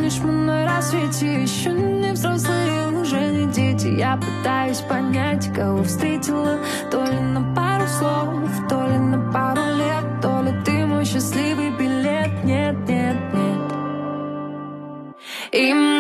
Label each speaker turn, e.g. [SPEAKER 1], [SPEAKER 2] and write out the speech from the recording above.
[SPEAKER 1] помнишь, мы на рассвете еще не взрослые, уже не дети. Я пытаюсь понять, кого встретила, то ли на пару слов, то ли на пару лет, то ли ты мой счастливый билет. Нет, нет, нет. И